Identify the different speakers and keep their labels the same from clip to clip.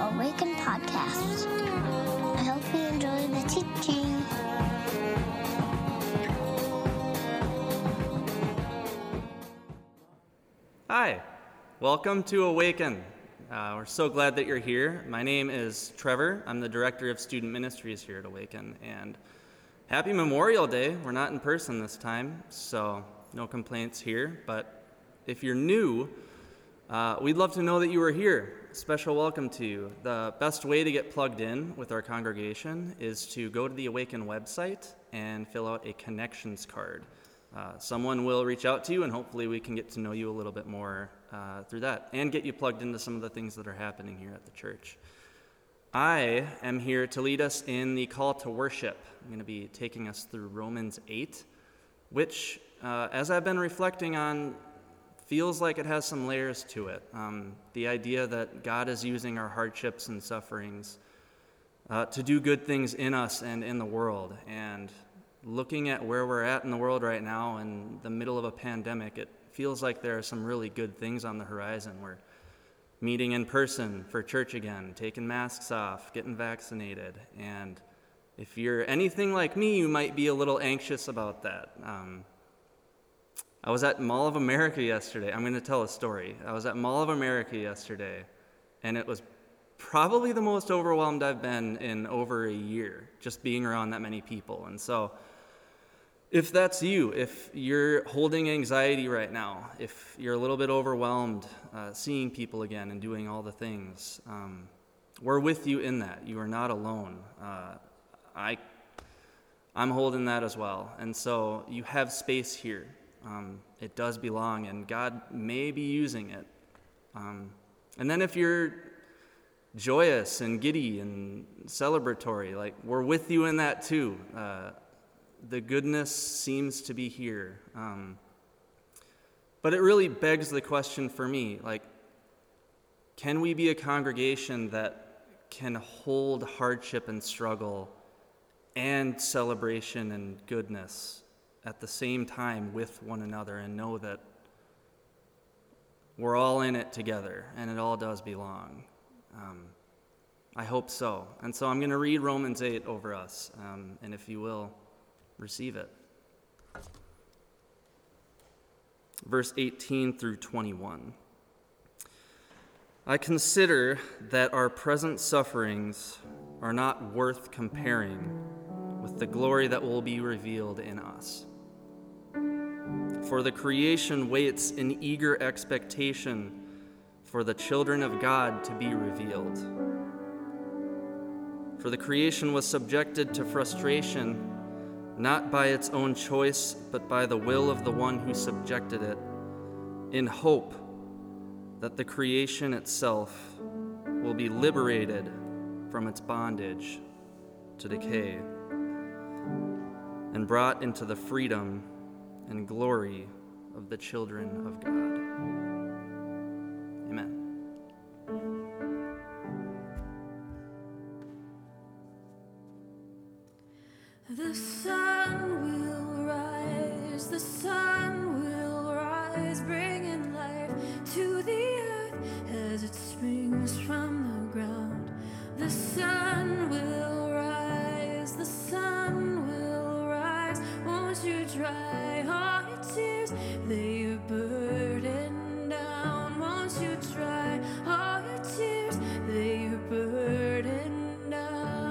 Speaker 1: Awaken podcast. I hope you enjoy the teaching.
Speaker 2: Hi, welcome to Awaken. We're so glad that you're here. My name is Trevor. I'm the Director of Student Ministries here at Awaken, and happy Memorial Day. We're not in person this time, so no complaints here, but if you're new, we'd love to know that you are here. Special welcome to you. The best way to get plugged in with our congregation is to go to the Awaken website and fill out a connections card. Someone will reach out to you, and hopefully we can get to know you a little bit more through that and get you plugged into some of the things that are happening here at the church. I am here to lead us in the call to worship. I'm going to be taking us through Romans 8, which, as I've been reflecting on, feels like it has some layers to it. The idea that God is using our hardships and sufferings to do good things in us and in the world. And looking at where we're at in the world right now in the middle of a pandemic, it feels like there are some really good things on the horizon. We're meeting in person for church again, taking masks off, getting vaccinated. And if you're anything like me, you might be a little anxious about that. I was at Mall of America yesterday. I'm going to tell a story. I was at Mall of America yesterday, and it was probably the most overwhelmed I've been in over a year, just being around that many people. And so if that's you, if you're holding anxiety right now, if you're a little bit overwhelmed seeing people again and doing all the things, we're with you in that. You are not alone. I'm holding that as well. And so you have space here. It does belong, and God may be using it. And then if you're joyous and giddy and celebratory, like, we're with you in that too. The goodness seems to be here. But it really begs the question for me, like, can we be a congregation that can hold hardship and struggle and celebration and goodness at the same time with one another and know that we're all in it together and it all does belong? I hope so. And so I'm going to read Romans 8 over us, and if you will, receive it. Verse 18 through 21. I consider that our present sufferings are not worth comparing with the glory that will be revealed in us. For the creation waits in eager expectation for the children of God to be revealed. For the creation was subjected to frustration, not by its own choice, but by the will of the one who subjected it, in hope that the creation itself will be liberated from its bondage to decay and brought into the freedom and glory of the children of God. Amen.
Speaker 3: The sun will rise, the sun will rise, bringing life to the earth as it springs from the ground. The sun will rise, the sun will rise. Won't you dry all your tears, lay your burden down. Won't you dry all your tears, lay your burden down.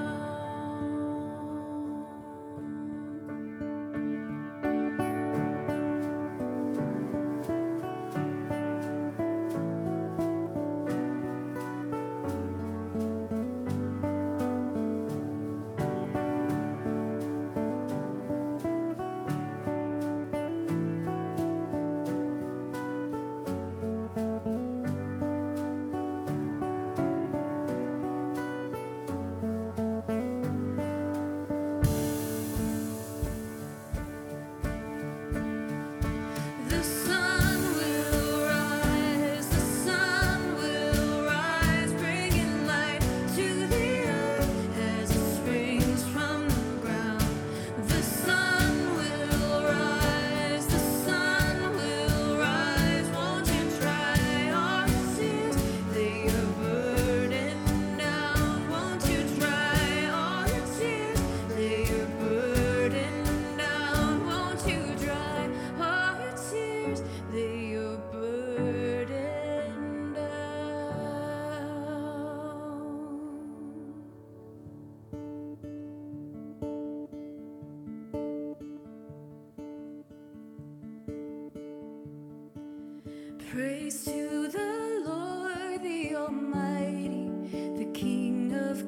Speaker 3: Praise to the Lord, the Almighty, the King of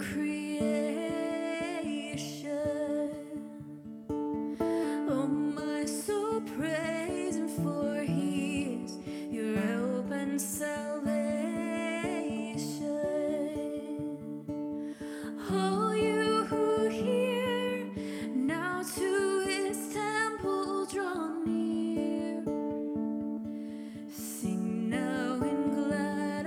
Speaker 3: creation. Oh, my soul, praise Him, for He is your help and salvation. Oh, you who hear, now to His temple draw near. Sing now in glad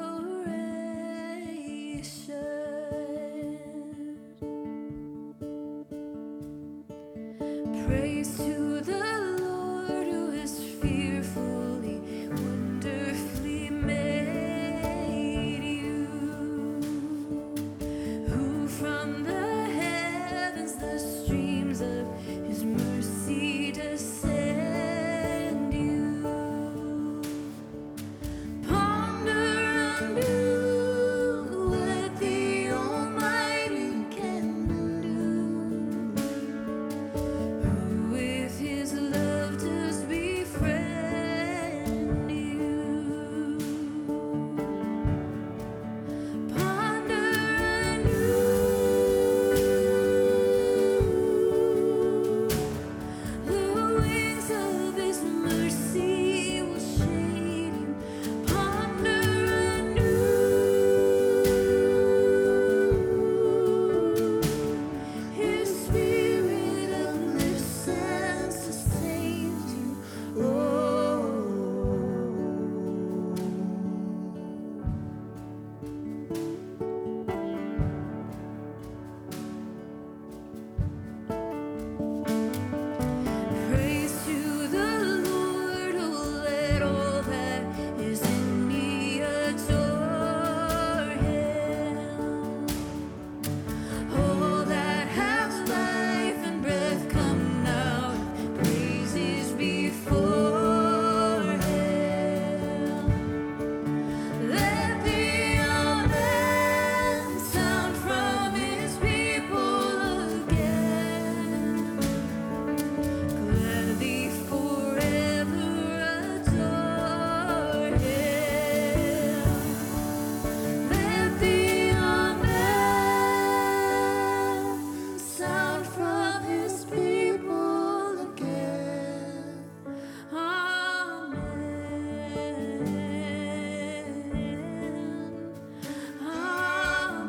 Speaker 3: adoration. Praise to the Lord, who is fearfully, wonderfully made you, who from the heavens the streams of His mercy descend you. Ponder anew what the Almighty can do, who with His love does befriend you. Ponder anew the wings of His mercy will shade you. Ponder anew His Spirit uplifts and sustains you. Oh. Praise to the Lord, oh, let all that is in me adore Him. All that have life and breath come now, praises before Him. Let the amen sound from His people again. Gladly forever adore Him. Let the amen sound from His people again. Amen.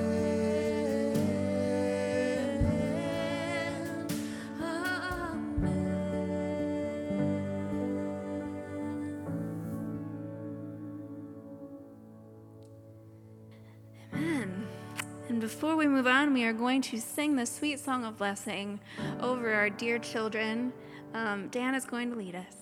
Speaker 3: Amen. And before we move on, we are going to sing the sweet song of blessing over our dear children. Dan is going to lead us.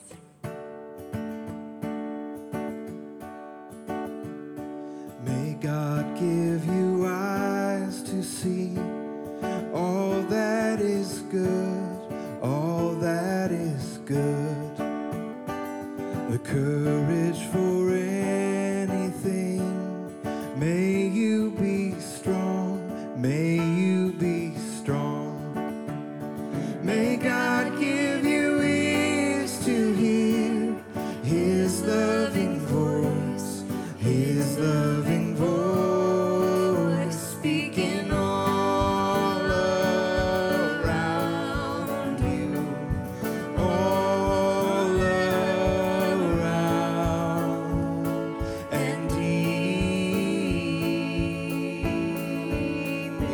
Speaker 4: May God give you eyes to see all that is good, all that is good. The courage for anything. May you be strong, may you be strong. May God give you ears to hear His loving voice, His loving voice, speaking all around you, all around, and deep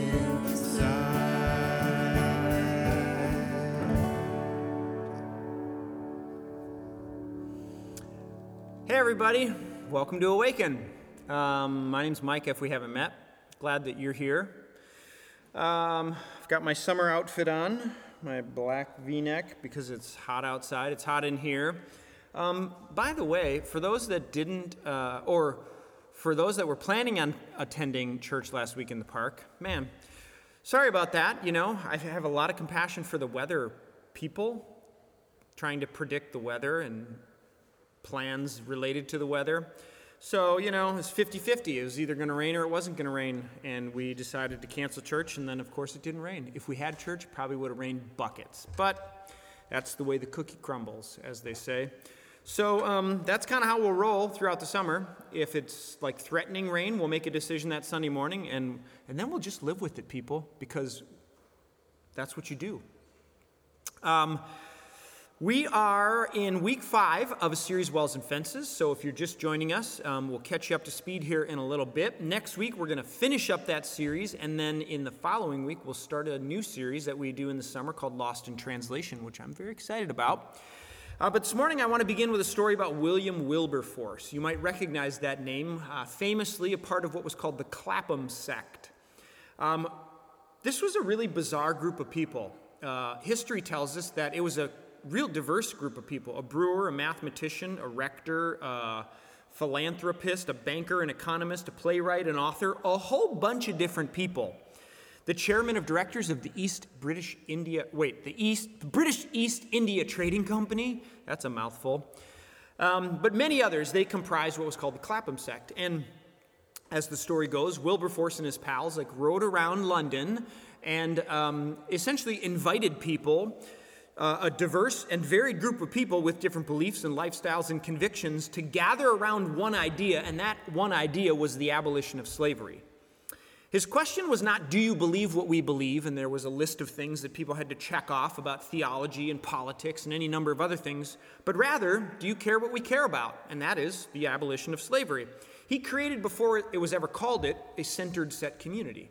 Speaker 4: inside.
Speaker 5: Hey everybody, welcome to Awaken. My name's Mike, if we haven't met. Glad that you're here. I've got my summer outfit on, my black V-neck, because it's hot outside. It's hot in here. By the way, for those that didn't, or for those that were planning on attending church last week in the park, man, sorry about that. You know, I have a lot of compassion for the weather people trying to predict the weather and plans related to the weather. So, you know, it's 50-50. It was either going to rain or it wasn't going to rain, and we decided to cancel church, and then, of course, it didn't rain. If we had church, it probably would have rained buckets. But that's the way the cookie crumbles, as they say. So that's kind of how we'll roll throughout the summer. If it's like threatening rain, we'll make a decision that Sunday morning, and then we'll just live with it, people, because that's what you do. We are in week 5 of a series, Wells and Fences. So if you're just joining us, we'll catch you up to speed here in a little bit. Next week, we're going to finish up that series. And then in the following week, we'll start a new series that we do in the summer called Lost in Translation, which I'm very excited about. But this morning, I want to begin with a story about William Wilberforce. You might recognize that name, famously a part of what was called the Clapham sect. This was a really bizarre group of people. History tells us that it was a real diverse group of people: a brewer, a mathematician, a rector, a philanthropist, a banker, an economist, a playwright, an author, a whole bunch of different people. The chairman of directors of the British East India Trading Company, that's a mouthful, but many others, they comprised what was called the Clapham sect. And as the story goes, Wilberforce and his pals rode around London and essentially invited people, a diverse and varied group of people with different beliefs and lifestyles and convictions, to gather around one idea, and that one idea was the abolition of slavery. His question was not, do you believe what we believe? And there was a list of things that people had to check off about theology and politics and any number of other things, but rather, do you care what we care about? And that is the abolition of slavery. He created, before it was ever called it, a centered set community.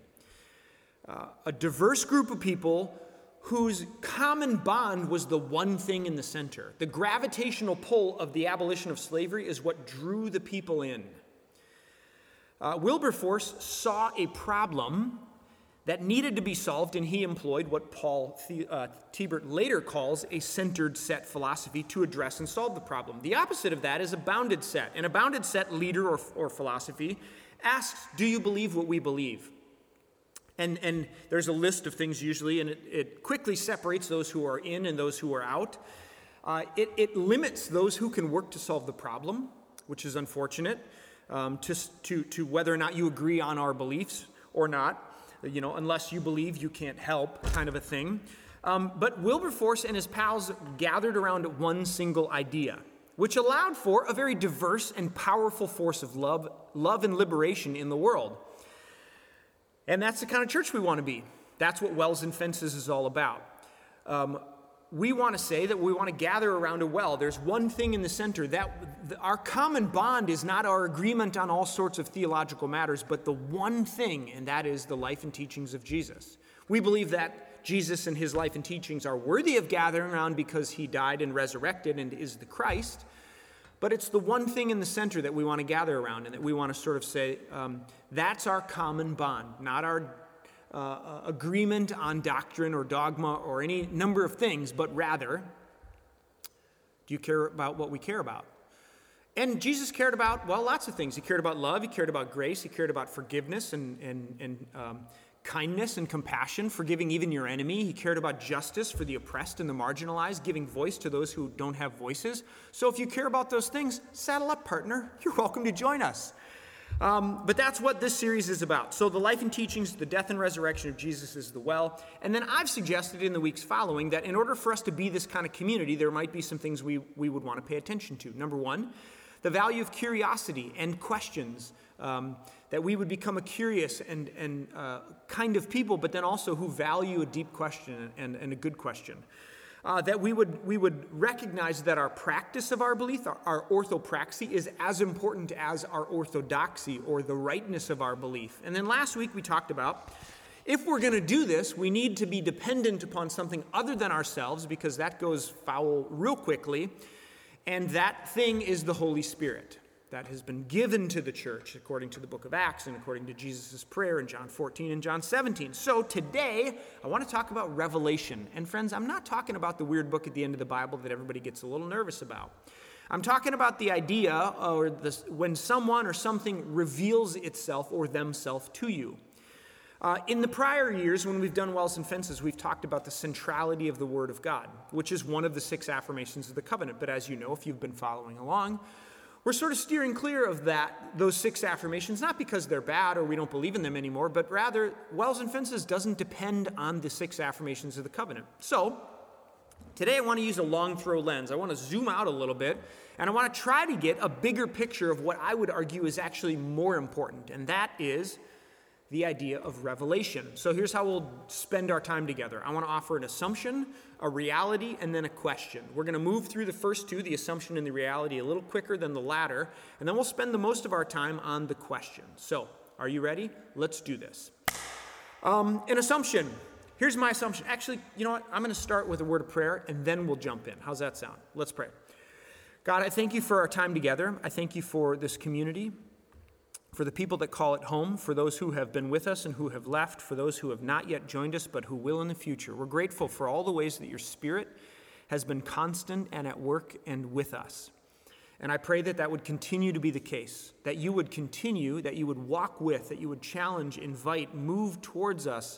Speaker 5: A diverse group of people whose common bond was the one thing in the center. The gravitational pull of the abolition of slavery is what drew the people in. Wilberforce saw a problem that needed to be solved, and he employed what Paul Thiebert later calls a centered set philosophy to address and solve the problem. The opposite of that is a bounded set. And a bounded set leader or philosophy asks, do you believe what we believe? And there's a list of things usually, and it quickly separates those who are in and those who are out. It limits those who can work to solve the problem, which is unfortunate, to whether or not you agree on our beliefs or not. Unless you believe, you can't help, kind of a thing. But Wilberforce and his pals gathered around one single idea, which allowed for a very diverse and powerful force of love and liberation in the world. And that's the kind of church we want to be. That's what Wells and Fences is all about. We want to say that we want to gather around a well. There's one thing in the center. Our common bond is not our agreement on all sorts of theological matters, but the one thing, and that is the life and teachings of Jesus. We believe that Jesus and his life and teachings are worthy of gathering around because he died and resurrected and is the Christ. But it's the one thing in the center that we want to gather around, and that we want to sort of say, that's our common bond, not our agreement on doctrine or dogma or any number of things, but rather, do you care about what we care about? And Jesus cared about, lots of things. He cared about love, he cared about grace, he cared about forgiveness and kindness and compassion, forgiving even your enemy. He cared about justice for the oppressed and the marginalized, giving voice to those who don't have voices. So if you care about those things, saddle up, partner. You're welcome to join us. But that's what this series is about. So the life and teachings, the death and resurrection of Jesus is the well. And then I've suggested in the weeks following that in order for us to be this kind of community, there might be some things we would want to pay attention to. Number one, the value of curiosity and questions, that we would become a curious and kind of people, but then also who value a deep question and a good question. That we would recognize that our practice of our belief, our orthopraxy, is as important as our orthodoxy, or the rightness of our belief. And then last week we talked about, if we're going to do this, we need to be dependent upon something other than ourselves, because that goes foul real quickly. And that thing is the Holy Spirit that has been given to the church according to the book of Acts and according to Jesus' prayer in John 14 and John 17. So today, I want to talk about Revelation. And friends, I'm not talking about the weird book at the end of the Bible that everybody gets a little nervous about. I'm talking about the idea when someone or something reveals itself or themselves to you. In the prior years, when we've done Wells and Fences, we've talked about the centrality of the Word of God, which is one of the 6 affirmations of the covenant. But as you know, if you've been following along, we're sort of steering clear of those 6 affirmations, not because they're bad or we don't believe in them anymore, but rather, Wells and Fences doesn't depend on the 6 affirmations of the covenant. So, today I want to use a long throw lens. I want to zoom out a little bit And I want to try to get a bigger picture of what I would argue is actually more important, and that is the idea of revelation. So here's how we'll spend our time together. I want to offer an assumption, a reality, and then a question. We're going to move through the first two, the assumption and the reality, a little quicker than the latter, and then we'll spend the most of our time on the question. So, are you ready? Let's do this. An assumption. Here's my assumption. Actually, you know what? I'm going to start with a word of prayer, and then we'll jump in. How's that sound? Let's pray. God, I thank you for our time together. I thank you for this community, for the people that call it home, for those who have been with us and who have left, for those who have not yet joined us but who will in the future. We're grateful for all the ways that your Spirit has been constant and at work and with us. And I pray that that would continue to be the case, that you would continue, that you would walk with, that you would challenge, invite, move towards us,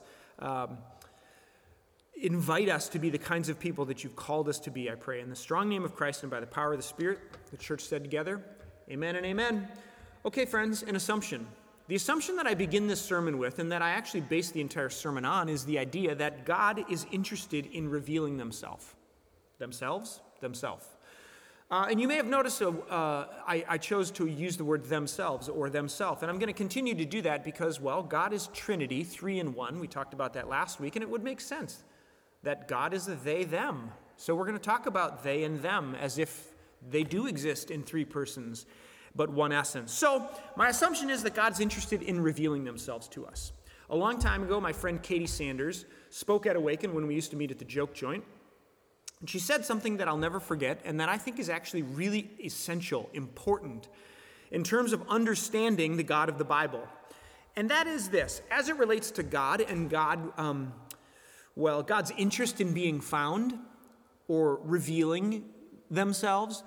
Speaker 5: invite us to be the kinds of people that you've called us to be, I pray. In the strong name of Christ and by the power of the Spirit, the church said together, amen and amen. Okay, friends, an assumption. The assumption that I begin this sermon with, and that I actually base the entire sermon on, is the idea that God is interested in revealing themselves. And you may have noticed I chose to use the word themselves or themself, and I'm going to continue to do that because, well, God is Trinity, 3 in 1. We talked about that last week, and it would make sense that God is a they, them. So we're going to talk about they and them as if they do exist in 3 persons, but one essence. So my assumption is that God's interested in revealing themselves to us. A long time ago, my friend Katie Sanders spoke at Awaken when we used to meet at the Joke Joint. And she said something that I'll never forget and that I think is actually really essential, important, in terms of understanding the God of the Bible. And that is this: as it relates to God and God's interest in being found or revealing themselves,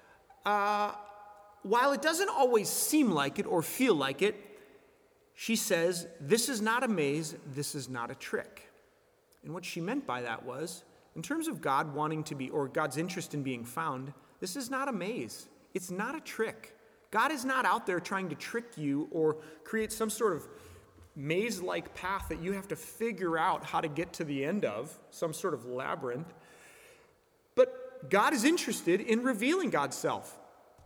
Speaker 5: while it doesn't always seem like it or feel like it, she says, this is not a maze, this is not a trick. And what she meant by that was, in terms of God wanting to be, or God's interest in being found, this is not a maze. It's not a trick. God is not out there trying to trick you or create some sort of maze-like path that you have to figure out how to get to the end of, some sort of labyrinth. But God is interested in revealing God's self.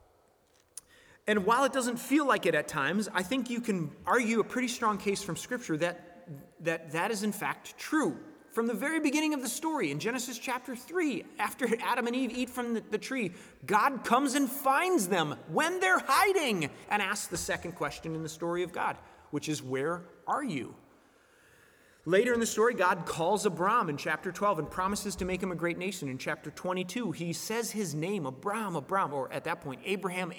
Speaker 5: And while it doesn't feel like it at times, I think you can argue a pretty strong case from Scripture that is in fact true. From the very beginning of the story, in Genesis chapter 3, after Adam and Eve eat from the tree, God comes and finds them when they're hiding and asks the second question in the story of God, which is, where are you? Later in the story, God calls Abram in chapter 12 and promises to make him a great nation. In chapter 22, he says his name, Abram, or at that point, Abraham,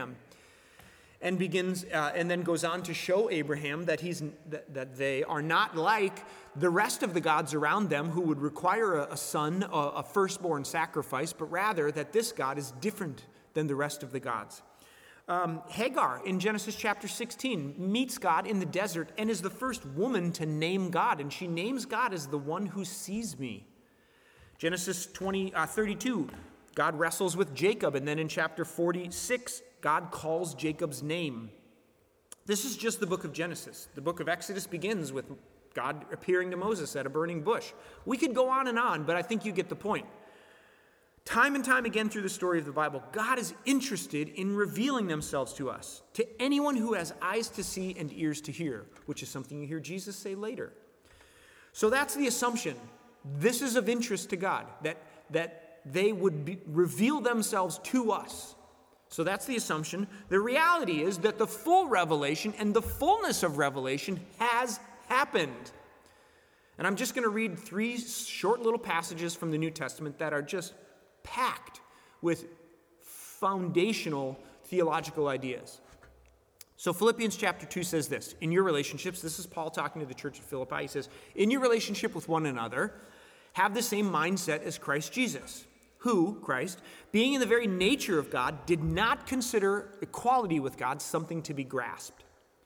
Speaker 5: and begins and then goes on to show Abraham that they are not like the rest of the gods around them who would require a son, a firstborn sacrifice, but rather that this God is different than the rest of the gods. Hagar in Genesis chapter 16 meets God in the desert and is the first woman to name God, and she names God as the one who sees me. Genesis 32, God wrestles with Jacob, and then in chapter 46, God calls Jacob's name. This is just the book of Genesis. The book of Exodus begins with God appearing to Moses at a burning bush. We could go on, but I think you get the point. Time and time again through the story of the Bible, God is interested in revealing themselves to us, to anyone who has eyes to see and ears to hear, which is something you hear Jesus say later. So that's the assumption. This is of interest to God, that they would reveal themselves to us. So that's the assumption. The reality is that the full revelation and the fullness of revelation has happened. And I'm just going to read 3 short little passages from the New Testament that are just packed with foundational theological ideas. So Philippians chapter 2 says this: in your relationships, this is Paul talking to the church at Philippi, he says, in your relationship with one another, have the same mindset as Christ Jesus, who, Christ, being in the very nature of God, did not consider equality with God something to be grasped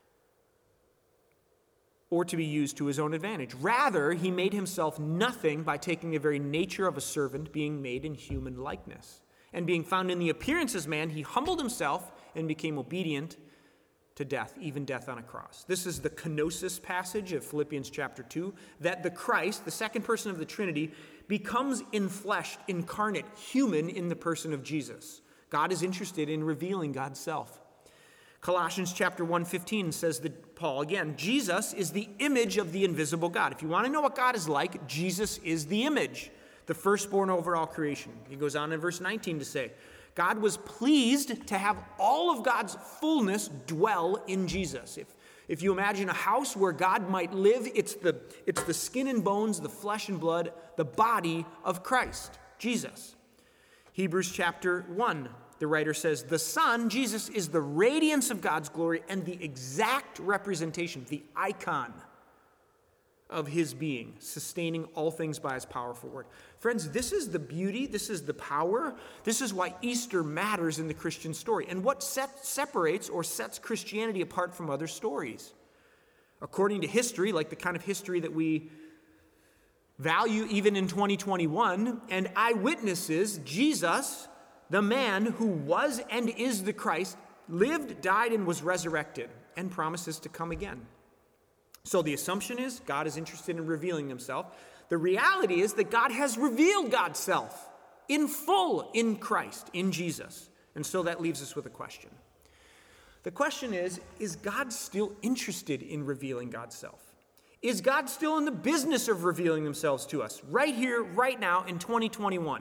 Speaker 5: or to be used to his own advantage. Rather, he made himself nothing by taking the very nature of a servant, being made in human likeness. And being found in the appearance as man, he humbled himself and became obedient to death, even death on a cross. This is the kenosis passage of Philippians chapter 2, that the Christ, the second person of the Trinity, becomes enfleshed, incarnate, human in the person of Jesus. God is interested in revealing God's self. Colossians chapter 1:15 says that Paul, again, Jesus is the image of the invisible God. If you want to know what God is like, Jesus is the image, the firstborn over all creation. He goes on in verse 19 to say, God was pleased to have all of God's fullness dwell in Jesus. If you imagine a house where God might live, it's the skin and bones, the flesh and blood, the body of Christ, Jesus. Hebrews chapter 1, the writer says, the Son, Jesus, is the radiance of God's glory and the exact representation, the icon of his being, sustaining all things by his powerful word. Friends, this is the beauty, this is the power, this is why Easter matters in the Christian story, and what separates or sets Christianity apart from other stories. According to history, like the kind of history that we value even in 2021, and eyewitnesses, Jesus, the man who was and is the Christ, lived, died, and was resurrected, and promises to come again. So the assumption is God is interested in revealing himself. The reality is that God has revealed God's self in full in Christ, in Jesus. And so that leaves us with a question. The question is God still interested in revealing God's self? Is God still in the business of revealing themselves to us right here, right now, in 2021?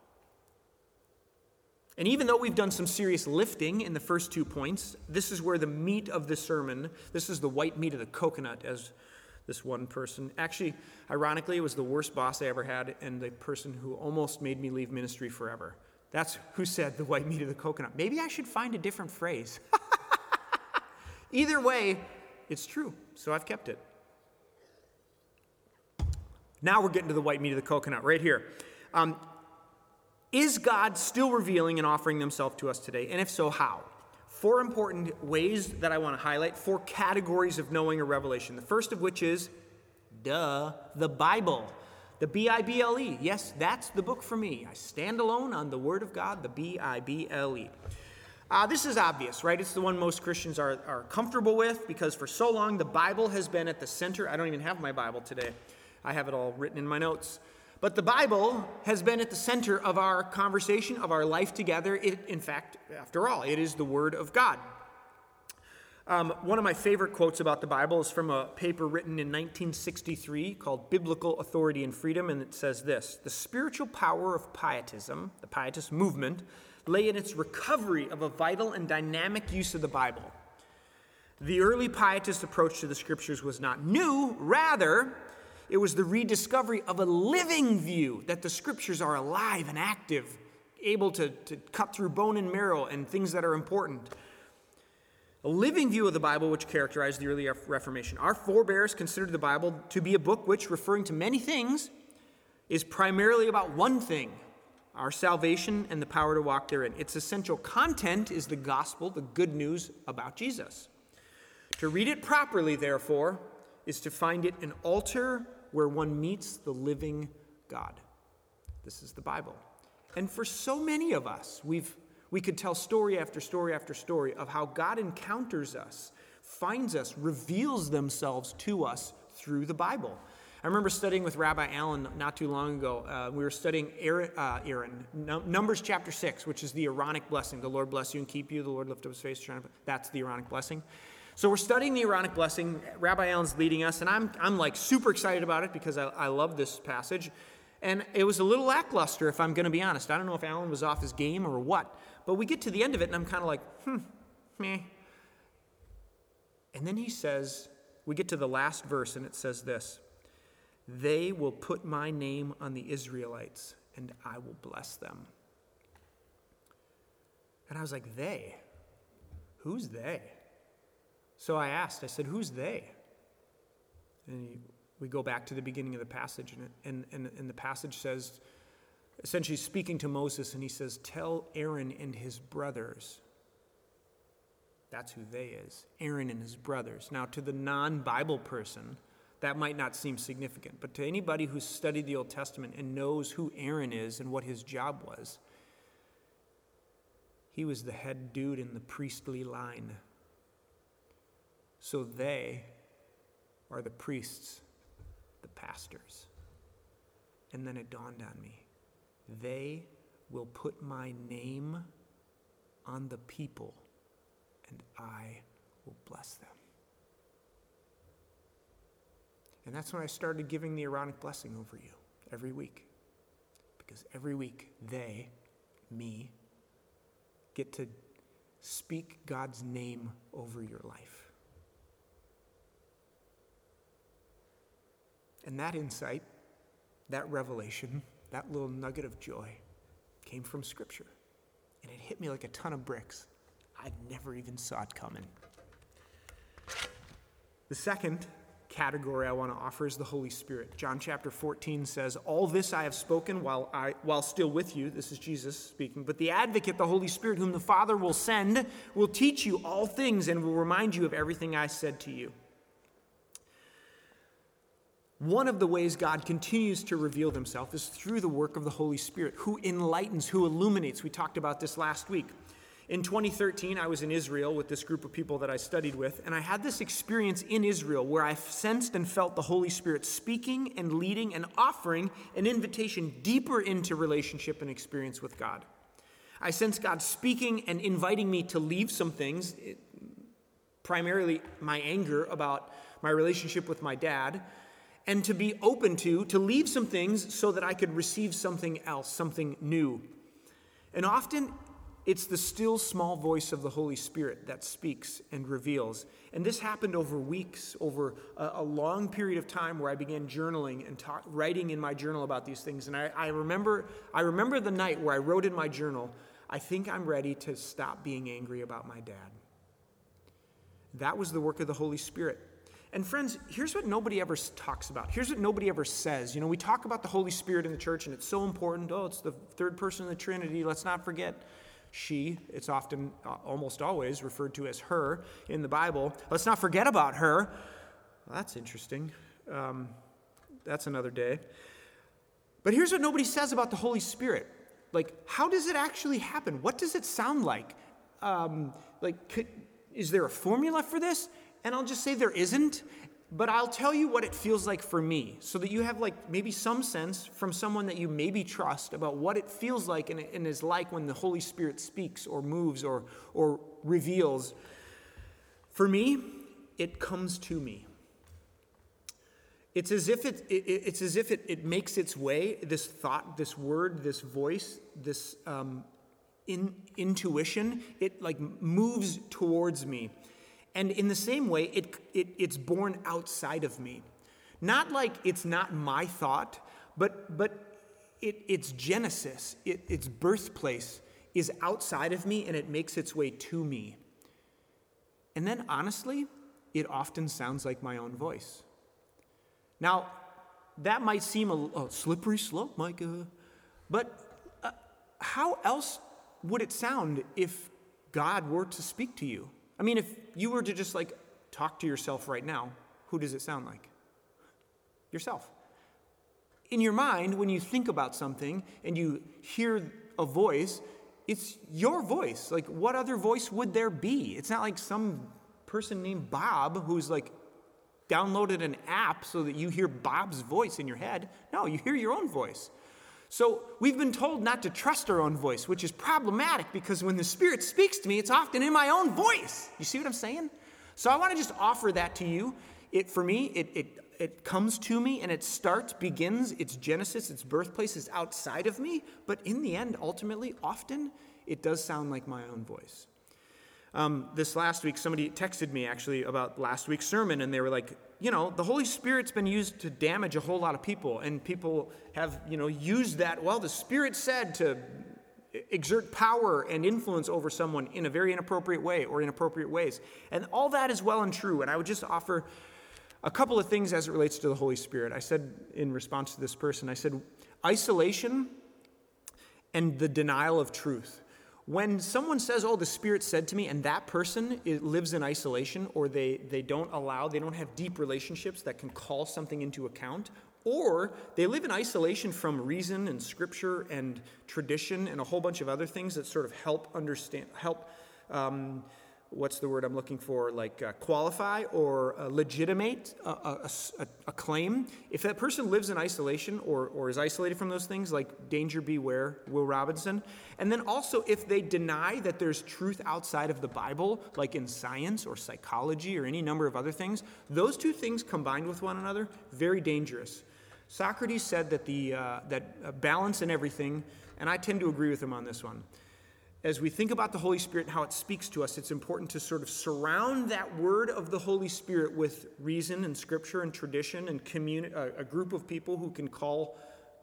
Speaker 5: And even though we've done some serious lifting in the first 2 points, this is where the meat of the sermon, this is the white meat of the coconut, as this one person, actually, ironically, it was the worst boss I ever had and the person who almost made me leave ministry forever. That's who said the white meat of the coconut. Maybe I should find a different phrase. Either way, it's true, so I've kept it. Now we're getting to the white meat of the coconut right here. Is God still revealing and offering himself to us today? And if so, how? 4 important ways that I want to highlight, 4 categories of knowing a revelation. The first of which is, the Bible. The B-I-B-L-E. Yes, that's the book for me. I stand alone on the Word of God, the B-I-B-L-E. This is obvious, right? It's the one most Christians are comfortable with because for so long the Bible has been at the center. I don't even have my Bible today. I have it all written in my notes. But the Bible has been at the center of our conversation, of our life together. In fact, after all, it is the Word of God. One of my favorite quotes about the Bible is from a paper written in 1963 called Biblical Authority and Freedom, and it says this: the spiritual power of pietism, the pietist movement, lay in its recovery of a vital and dynamic use of the Bible. The early pietist approach to the Scriptures was not new, rather, it was the rediscovery of a living view that the Scriptures are alive and active, able to cut through bone and marrow and things that are important. A living view of the Bible which characterized the early Reformation. Our forebears considered the Bible to be a book which, referring to many things, is primarily about one thing: our salvation and the power to walk therein. Its essential content is the gospel, the good news about Jesus. To read it properly, therefore, is to find it an altar where one meets the living God. This is the Bible. And for so many of us, we could tell story after story after story of how God encounters us, finds us, reveals themselves to us through the Bible. I remember studying with Rabbi Allen not too long ago. We were studying Numbers chapter 6, which is the Aaronic blessing. The Lord bless you and keep you. The Lord lift up his face. That's the Aaronic blessing. So we're studying the Aaronic blessing. Rabbi Allen's leading us, and I'm like super excited about it because I love this passage. And it was a little lackluster, if I'm going to be honest. I don't know if Allen was off his game or what. But we get to the end of it, and I'm kind of like, meh. And then he says, we get to the last verse, and it says this: they will put my name on the Israelites, and I will bless them. And I was like, they? Who's they? So I asked, I said, who's they? And we go back to the beginning of the passage, and the passage says, essentially speaking to Moses, and he says, tell Aaron and his brothers. That's who they is, Aaron and his brothers. Now, to the non-Bible person, that might not seem significant, but to anybody who's studied the Old Testament and knows who Aaron is and what his job was, he was the head dude in the priestly line. So they are the priests, the pastors. And then it dawned on me. They will put my name on the people, and I will bless them. And that's when I started giving the Aaronic blessing over you every week. Because every week, they, me, get to speak God's name over your life. And that insight, that revelation, that little nugget of joy came from Scripture. And it hit me like a ton of bricks. I never even saw it coming. The second category I want to offer is the Holy Spirit. John chapter 14 says, "All this I have spoken while still with you," this is Jesus speaking, "but the Advocate, the Holy Spirit, whom the Father will send, will teach you all things and will remind you of everything I said to you." One of the ways God continues to reveal himself is through the work of the Holy Spirit, who enlightens, who illuminates. We talked about this last week. In 2013, I was in Israel with this group of people that I studied with, and I had this experience in Israel where I sensed and felt the Holy Spirit speaking and leading and offering an invitation deeper into relationship and experience with God. I sensed God speaking and inviting me to leave some things, primarily my anger about my relationship with my dad, and to be open to leave some things so that I could receive something else, something new. And often, it's the still small voice of the Holy Spirit that speaks and reveals. And this happened over weeks, over a long period of time where I began journaling and writing in my journal about these things. And I remember the night where I wrote in my journal, "I think I'm ready to stop being angry about my dad." That was the work of the Holy Spirit. And friends, here's what nobody ever talks about. Here's what nobody ever says. We talk about the Holy Spirit in the church, and it's so important. Oh, it's the third person of the Trinity. Let's not forget she. It's often, almost always, referred to as her in the Bible. Let's not forget about her. Well, that's interesting. That's another day. But here's what nobody says about the Holy Spirit. How does it actually happen? What does it sound like? Is there a formula for this? And I'll just say there isn't, but I'll tell you what it feels like for me so that you have maybe some sense from someone that you maybe trust about what it feels like and is like when the Holy Spirit speaks or moves or reveals. For me, it comes to me. It's as if it makes its way, this thought, this word, this voice, this intuition, it moves towards me. And in the same way, it's born outside of me. Not like it's not my thought, but its genesis, its birthplace is outside of me, and it makes its way to me. And then, honestly, it often sounds like my own voice. Now, that might seem a slippery slope, Micah, but how else would it sound if God were to speak to you? I mean, if you were to just talk to yourself right now, who does it sound like? Yourself. In your mind, when you think about something and you hear a voice, it's your voice. What other voice would there be? It's not like some person named Bob who's downloaded an app so that you hear Bob's voice in your head. No, you hear your own voice. So we've been told not to trust our own voice, which is problematic because when the Spirit speaks to me, it's often in my own voice. You see what I'm saying? So I want to just offer that to you. For me, it comes to me and it begins, its genesis, its birthplace is outside of me. But in the end, ultimately, often, it does sound like my own voice. This last week, somebody texted me actually about last week's sermon, and they were like, the Holy Spirit's been used to damage a whole lot of people, and people have, used that. Well, the Spirit said to exert power and influence over someone in a very inappropriate way or inappropriate ways. And all that is well and true, and I would just offer a couple of things as it relates to the Holy Spirit. I said in response to this person, I said, isolation and the denial of truth. When someone says, oh, the Spirit said to me, and that person lives in isolation, or they don't have deep relationships that can call something into account, or they live in isolation from reason and Scripture and tradition and a whole bunch of other things that sort of help what's the word I'm looking for, qualify or legitimate a claim. If that person lives in isolation or is isolated from those things, like danger beware, Will Robinson. And then also if they deny that there's truth outside of the Bible, like in science or psychology or any number of other things, those two things combined with one another, very dangerous. Socrates said that that balance in everything, and I tend to agree with him on this one. As we think about the Holy Spirit and how it speaks to us, it's important to sort of surround that word of the Holy Spirit with reason and scripture and tradition and a group of people who can call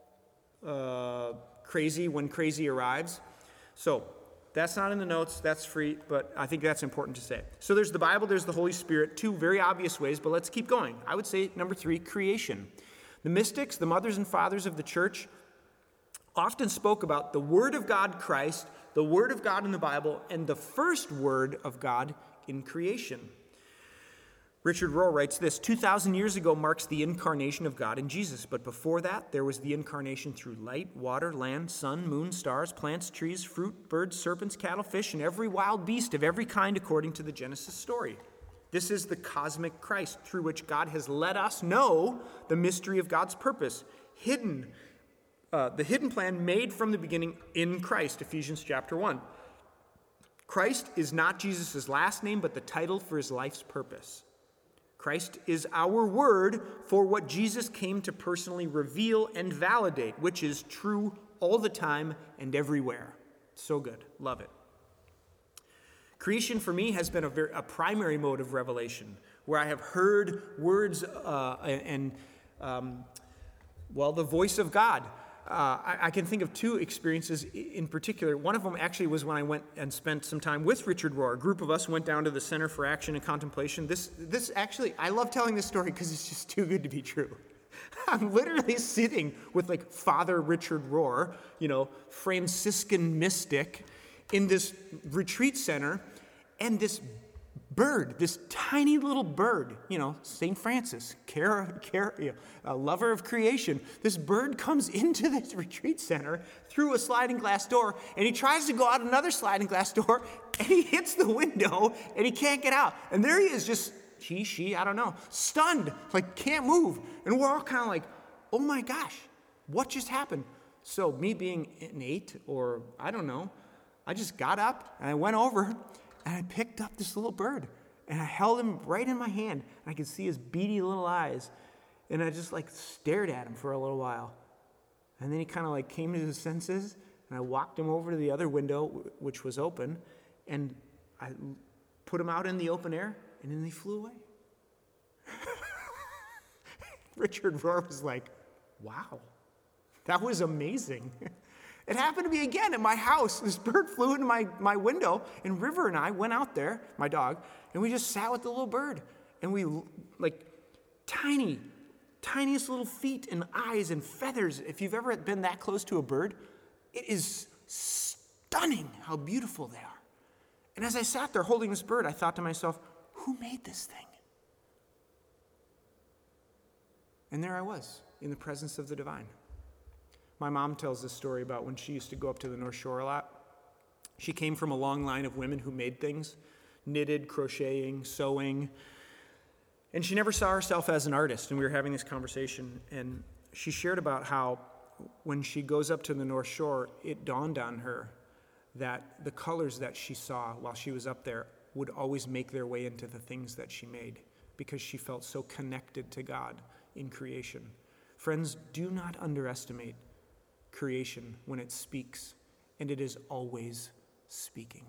Speaker 5: crazy when crazy arrives. So that's not in the notes, that's free, but I think that's important to say. So there's the Bible, there's the Holy Spirit, two very obvious ways, but let's keep going. I would say number 3, creation. The mystics, the mothers and fathers of the church, often spoke about the Word of God, Christ, the Word of God in the Bible, and the first Word of God in creation. Richard Rohr writes this, 2,000 years ago marks the incarnation of God in Jesus, but before that there was the incarnation through light, water, land, sun, moon, stars, plants, trees, fruit, birds, serpents, cattle, fish, and every wild beast of every kind according to the Genesis story. This is the cosmic Christ through which God has let us know the mystery of God's purpose, the hidden plan made from the beginning in Christ, Ephesians chapter 1. Christ is not Jesus' last name, but the title for his life's purpose. Christ is our word for what Jesus came to personally reveal and validate, which is true all the time and everywhere. So good. Love it. Creation for me has been a primary mode of revelation, where I have heard words the voice of God. I can think of 2 experiences in particular. One of them actually was when I went and spent some time with Richard Rohr. A group of us went down to the Center for Action and Contemplation. This actually, I love telling this story because it's just too good to be true. I'm literally sitting with Father Richard Rohr, Franciscan mystic, in this retreat center, and this bird, this tiny little bird, St. Francis, a lover of creation. This bird comes into this retreat center through a sliding glass door, and he tries to go out another sliding glass door, and he hits the window, and he can't get out. And there he is, just she, I don't know, stunned, can't move. And we're all kind of oh my gosh, what just happened? So me being innate, or I don't know, I just got up, and I went over, and I picked up this little bird, and I held him right in my hand, and I could see his beady little eyes, and I just stared at him for a little while. And then he kind of came to his senses, and I walked him over to the other window, which was open, and I put him out in the open air, and then he flew away. Richard Rohr was wow, that was amazing. It happened to be again at my house. This bird flew into my window, and River and I went out there, my dog, and we just sat with the little bird. And we, tiniest little feet and eyes and feathers. If you've ever been that close to a bird, it is stunning how beautiful they are. And as I sat there holding this bird, I thought to myself, who made this thing? And there I was, in the presence of the divine. My mom tells this story about when she used to go up to the North Shore a lot. She came from a long line of women who made things, knitted, crocheting, sewing. And she never saw herself as an artist. And we were having this conversation, and she shared about how when she goes up to the North Shore, it dawned on her that the colors that she saw while she was up there would always make their way into the things that she made, because she felt so connected to God in creation. Friends, do not underestimate creation when it speaks, and it is always speaking.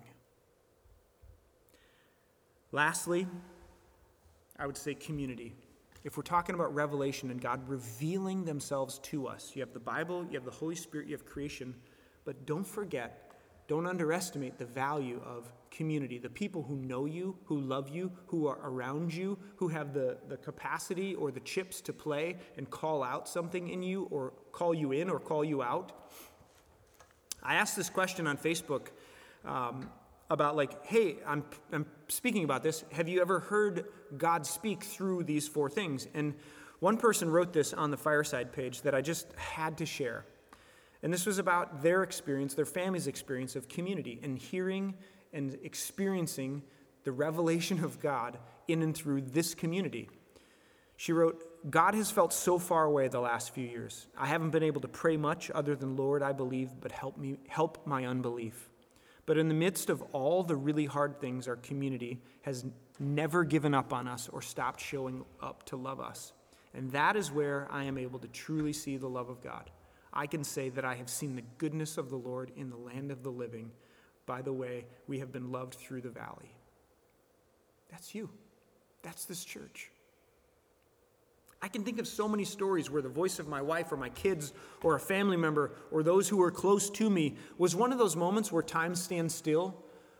Speaker 5: Lastly, I would say community. If we're talking about revelation and God revealing themselves to us, you have the Bible, you have the Holy Spirit, you have creation, but don't underestimate the value of community, the people who know you, who love you, who are around you, who have the capacity or the chips to play and call out something in you, or call you in or call you out. I asked this question on Facebook about hey, I'm speaking about this. Have you ever heard God speak through these 4 things? And one person wrote this on the Fireside page that I just had to share. And this was about their experience, their family's experience of community, and hearing and experiencing the revelation of God in and through this community. She wrote, God has felt so far away the last few years. I haven't been able to pray much other than, Lord, I believe, but help my unbelief. But in the midst of all the really hard things, our community has never given up on us or stopped showing up to love us. And that is where I am able to truly see the love of God. I can say that I have seen the goodness of the Lord in the land of the living. By the way, we have been loved through the valley. That's you. That's this church. I can think of so many stories where the voice of my wife or my kids or a family member or those who were close to me was one of those moments where time stands still.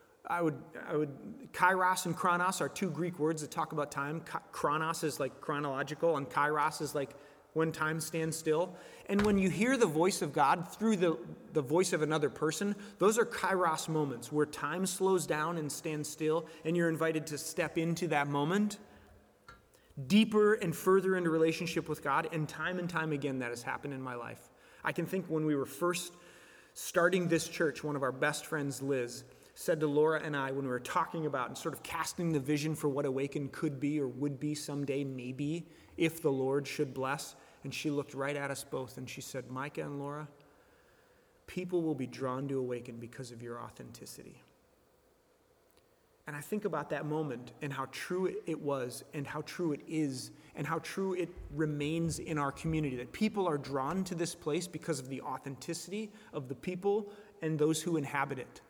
Speaker 5: Kairos and chronos are two Greek words that talk about time. Chronos is like chronological, and kairos is like when time stands still. And when you hear the voice of God through the voice of another person, those are kairos moments where time slows down and stands still, and you're invited to step into that moment deeper and further into relationship with God. And time again, that has happened in my life. I can think when we were first starting this church, one of our best friends, Liz, said to Laura and I, when we were talking about and sort of casting the vision for what Awaken could be or would be someday, maybe, if the Lord should bless, and she looked right at us both and she said, Micah and Laura, people will be drawn to Awaken because of your authenticity. And I think about that moment and how true it was and how true it is and how true it remains in our community, that people are drawn to this place because of the authenticity of the people and those who inhabit it.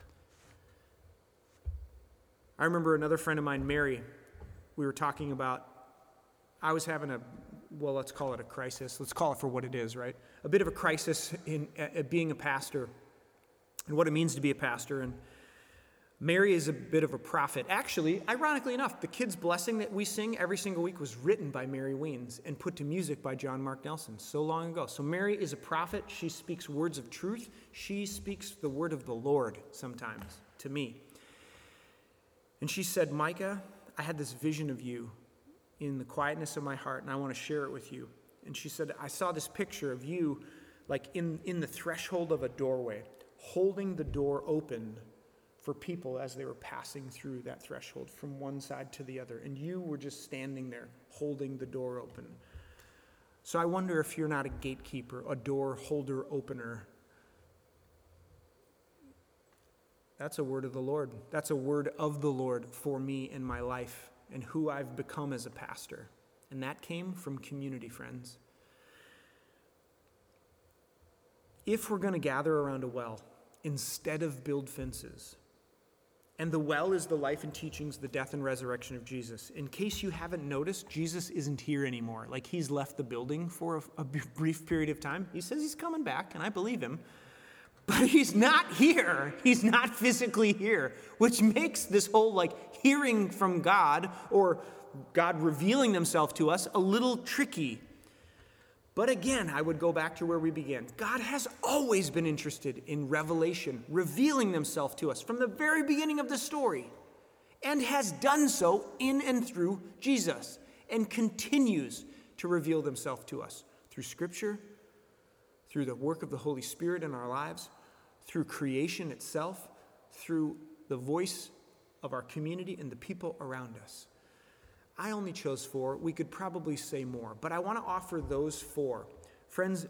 Speaker 5: I remember another friend of mine, Mary, we were talking about, I was having let's call it a crisis. Let's call it for what it is, right? A bit of a crisis in being a pastor and what it means to be a pastor. And Mary is a bit of a prophet. Actually, ironically enough, the Kids' Blessing that we sing every single week was written by Mary Weens and put to music by John Mark Nelson so long ago. So Mary is a prophet. She speaks words of truth. She speaks the word of the Lord sometimes to me. And she said, Micah, I had this vision of you in the quietness of my heart, and I want to share it with you. And she said, I saw this picture of you like in the threshold of a doorway, holding the door open for people as they were passing through that threshold from one side to the other. And you were just standing there, holding the door open. So I wonder if you're not a gatekeeper, a door holder opener. That's a word of the Lord. That's a word of the Lord for me in my life and who I've become as a pastor. And that came from community, friends. If we're going to gather around a well instead of build fences, and the well is the life and teachings, the death and resurrection of Jesus. In case you haven't noticed, Jesus isn't here anymore. Like, he's left the building for a brief period of time. He says he's coming back, and I believe him. But he's not here. He's not physically here, which makes this whole, hearing from God or God revealing himself to us a little tricky. But again, I would go back to where we began. God has always been interested in revelation, revealing himself to us from the very beginning of the story, and has done so in and through Jesus, and continues to reveal himself to us through Scripture, through the work of the Holy Spirit in our lives, through creation itself, through the voice of our community and the people around us. I only chose 4. We could probably say more, but I want to offer those 4. Friends,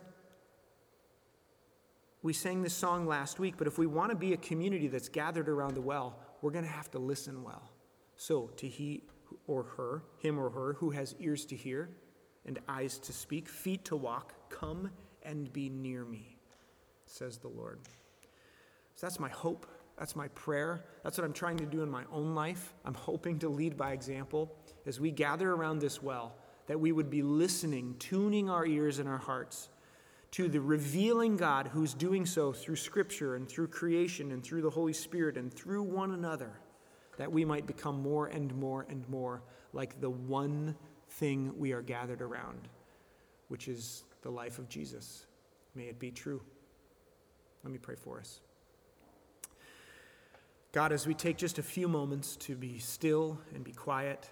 Speaker 5: we sang this song last week, but if we want to be a community that's gathered around the well, we're going to have to listen well. So to him or her who has ears to hear and eyes to speak, feet to walk, come and be near me, says the Lord. So that's my hope. That's my prayer. That's what I'm trying to do in my own life. I'm hoping to lead by example as we gather around this well, that we would be listening, tuning our ears and our hearts to the revealing God who's doing so through Scripture and through creation and through the Holy Spirit and through one another, that we might become more and more and more like the one thing we are gathered around, which is the life of Jesus. May it be true. Let me pray for us. God, as we take just a few moments to be still and be quiet,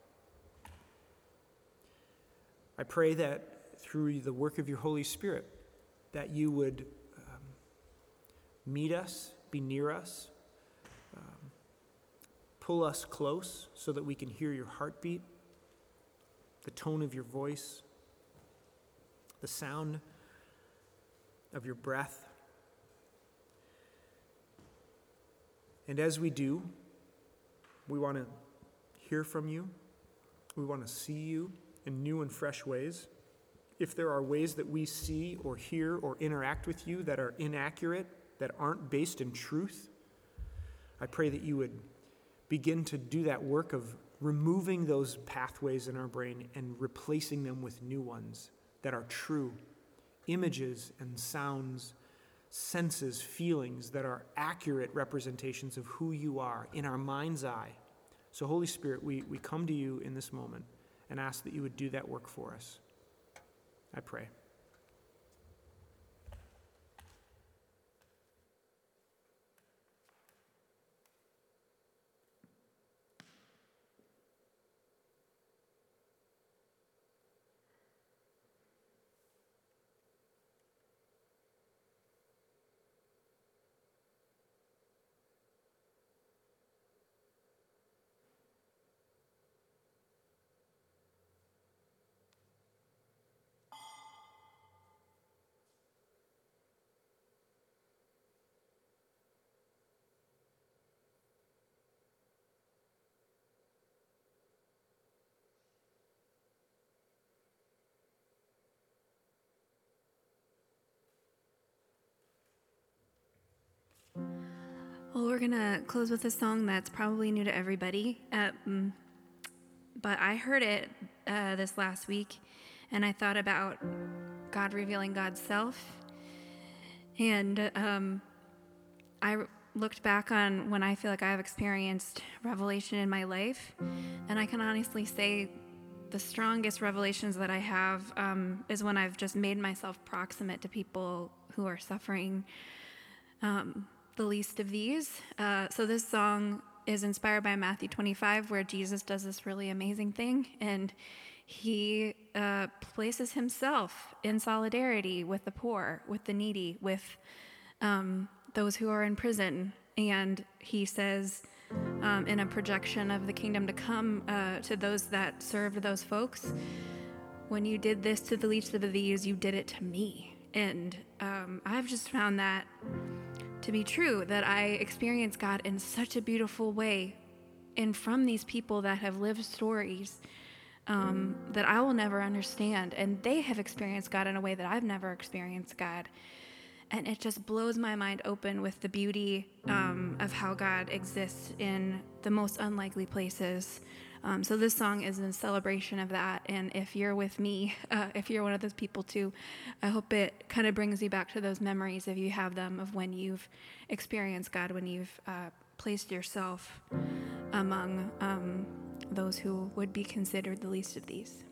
Speaker 5: I pray that through the work of your Holy Spirit, that you would meet us, be near us, pull us close so that we can hear your heartbeat, the tone of your voice, the sound of your breath. And as we do, we want to hear from you. We want to see you in new and fresh ways. If there are ways that we see or hear or interact with you that are inaccurate, that aren't based in truth, I pray that you would begin to do that work of removing those pathways in our brain and replacing them with new ones that are true, images and sounds, senses, feelings that are accurate representations of who you are in our mind's eye. So Holy Spirit, we come to you in this moment and ask that you would do that work for us. I pray.
Speaker 3: Well, we're going to close with a song that's probably new to everybody, but I heard it this last week, and I thought about God revealing God's self, and I looked back on when I feel like I've experienced revelation in my life, and I can honestly say the strongest revelations that I have is when I've just made myself proximate to people who are suffering the least of these. So this song is inspired by Matthew 25, where Jesus does this really amazing thing, and he places himself in solidarity with the poor, with the needy, with those who are in prison. And he says, in a projection of the kingdom to come to those that served those folks, when you did this to the least of these, you did it to me. And I've just found that to be true, that I experience God in such a beautiful way, and from these people that have lived stories that I will never understand, and they have experienced God in a way that I've never experienced God. And it just blows my mind open with the beauty of how God exists in the most unlikely places. So this song is in celebration of that. And if you're with me, if you're one of those people too, I hope it kind of brings you back to those memories, if you have them, of when you've experienced God, when you've placed yourself among those who would be considered the least of these.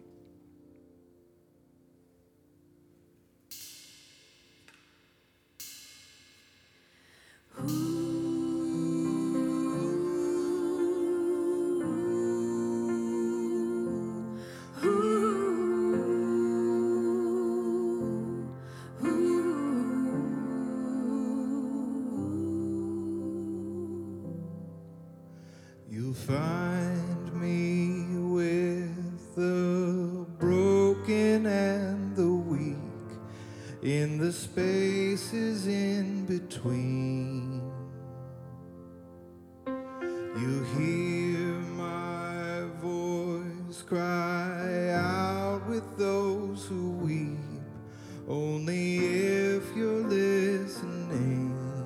Speaker 4: You'll find me with the broken and the weak, in the spaces in between. You hear my voice cry out with those who weep, only if you're listening.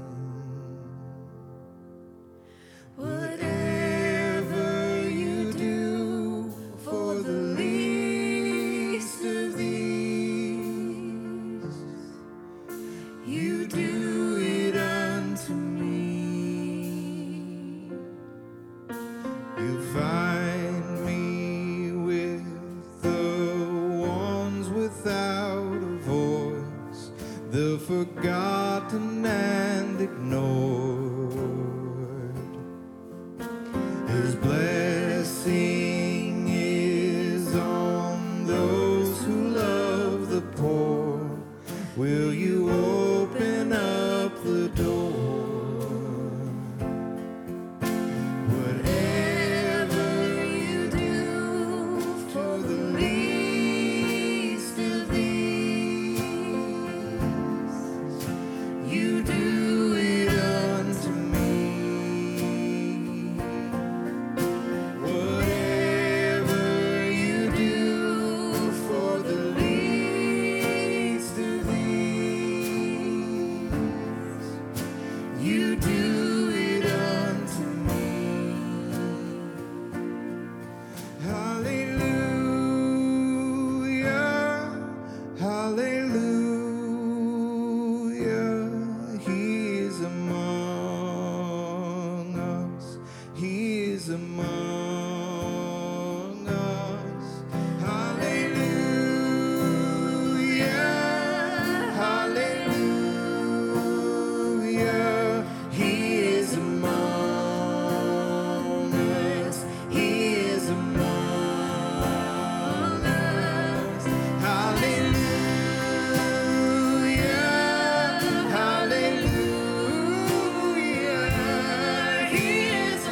Speaker 4: Whatever you do for the least of these, you do it unto me. You find me with the ones without a voice, the forgotten and ignored. His blessing is on those who love the poor. Will you open up the door? Whatever among us. Hallelujah, hallelujah. He is among us. He is among us. Hallelujah, hallelujah. He is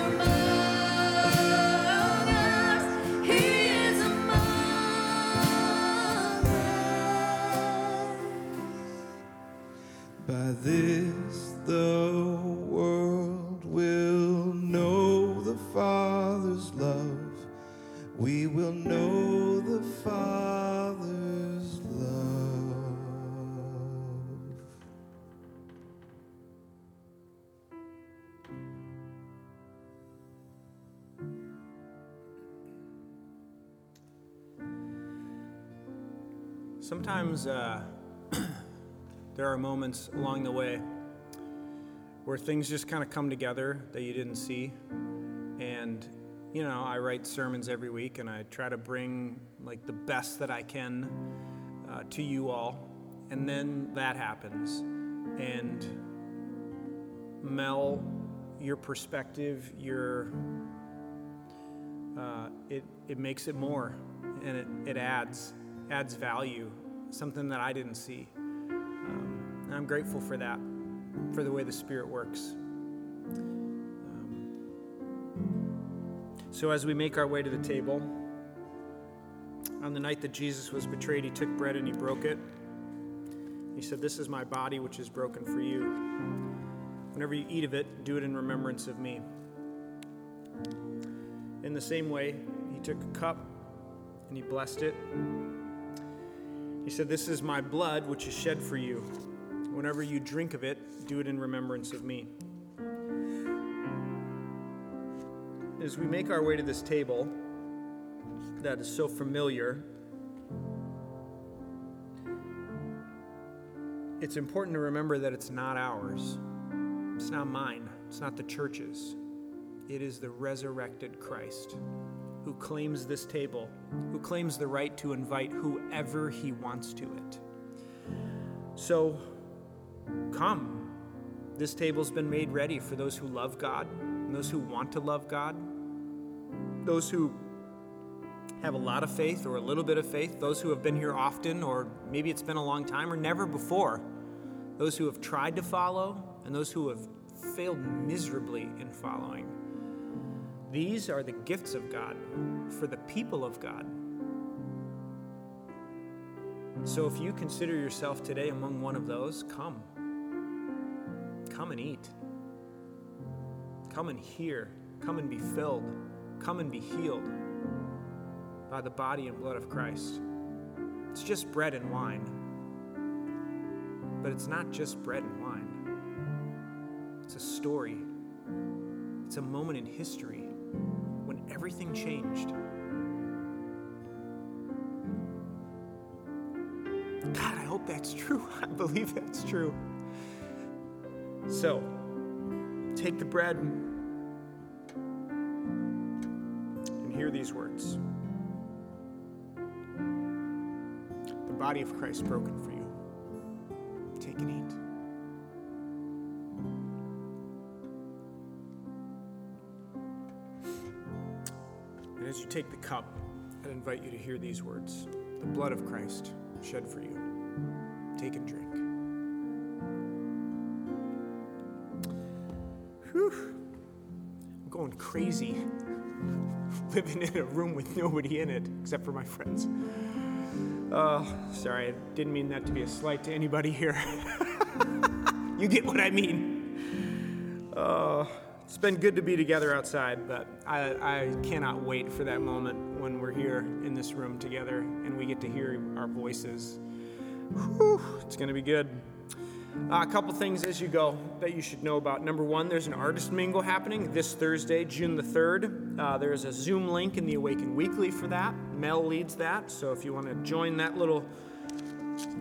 Speaker 4: among us. He is among us. By this the world will know the Father's love. We will know the Father's love.
Speaker 5: Sometimes there are moments along the way where things just kind of come together that you didn't see. And, I write sermons every week, and I try to bring like the best that I can to you all. And then that happens. And Mel, your perspective, it makes it more, and it adds value, something that I didn't see. And I'm grateful for that, for the way the Spirit works. So as we make our way to the table, on the night that Jesus was betrayed, he took bread and he broke it. He said, "This is my body, which is broken for you. Whenever you eat of it, do it in remembrance of me." In the same way, he took a cup and he blessed it. He said, "This is my blood, which is shed for you. Whenever you drink of it, do it in remembrance of me." As we make our way to this table that is so familiar, it's important to remember that it's not ours. It's not mine. It's not the church's. It is the resurrected Christ who claims this table, who claims the right to invite whoever he wants to it. So, come. This table's been made ready for those who love God and those who want to love God, those who have a lot of faith or a little bit of faith, those who have been here often, or maybe it's been a long time or never before, those who have tried to follow and those who have failed miserably in following. These are the gifts of God for the people of God. So if you consider yourself today among one of those, come. Come and eat. Come and hear. Come and be filled. Come and be healed by the body and blood of Christ. It's just bread and wine. But it's not just bread and wine. It's a story. It's a moment in history when everything changed. God, I hope that's true. I believe that's true. So, take the bread and hear these words. The body of Christ broken for you. Take and eat. And as you take the cup, I'd invite you to hear these words. The blood of Christ shed for you. Take and drink. Whew. I'm going crazy living in a room with nobody in it except for my friends. Oh, sorry, I didn't mean that to be a slight to anybody here. You get what I mean. It's been good to be together outside, but I cannot wait for that moment when we're here in this room together and we get to hear our voices. Whew, it's going to be good. A couple things as you go that you should know about. Number one, there's an artist mingle happening this Thursday, June the 3rd. There's a Zoom link in the Awaken Weekly for that. Mel leads that, so if you want to join that little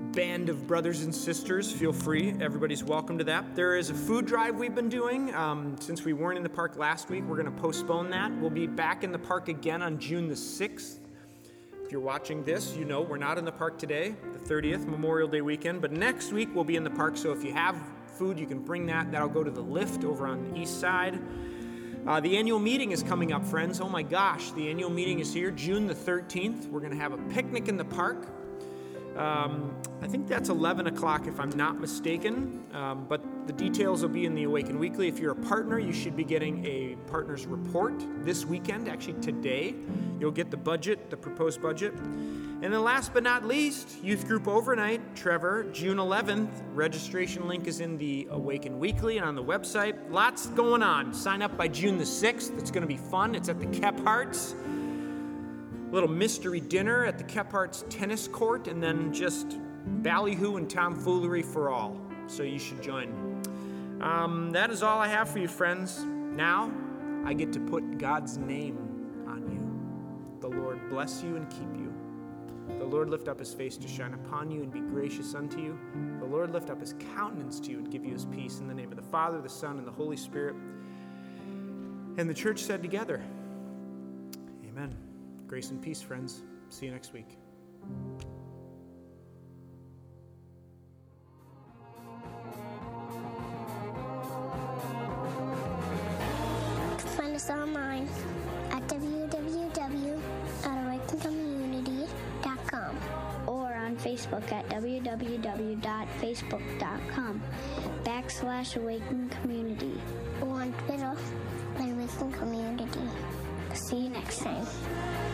Speaker 5: band of brothers and sisters, feel free. Everybody's welcome to that. There is a food drive we've been doing. Since we weren't in the park last week, we're going to postpone that. We'll be back in the park again on June the 6th. If you're watching this, you know we're not in the park today, the 30th, Memorial Day weekend, but next week we'll be in the park, so if you have food, you can bring that. That'll go to the lift over on the east side. The annual meeting is coming up, friends. Oh my gosh, the annual meeting is here, June the 13th. We're going to have a picnic in the park. I think that's 11 o'clock if I'm not mistaken, but the details will be in the Awaken Weekly. If you're a partner, you should be getting a partner's report this weekend, actually today. You'll get the budget, the proposed budget. And then last but not least, Youth Group Overnight, Trevor, June 11th. Registration link is in the Awaken Weekly and on the website. Lots going on. Sign up by June the 6th. It's going to be fun. It's at the Kephardts. Little mystery dinner at the Kephardts tennis court, and then just ballyhoo and tomfoolery for all. So you should join. That is all I have for you, friends. Now, I get to put God's name on you. The Lord bless you and keep you. The Lord lift up his face to shine upon you and be gracious unto you. The Lord lift up his countenance to you and give you his peace. In the name of the Father, the Son, and the Holy Spirit. And the church said together, amen. Grace and peace, friends. See you next week.
Speaker 1: Find us online at www.awakencommunity.com or on Facebook at www.facebook.com/awakencommunity or on Twitter at Awaken Community. See you next time.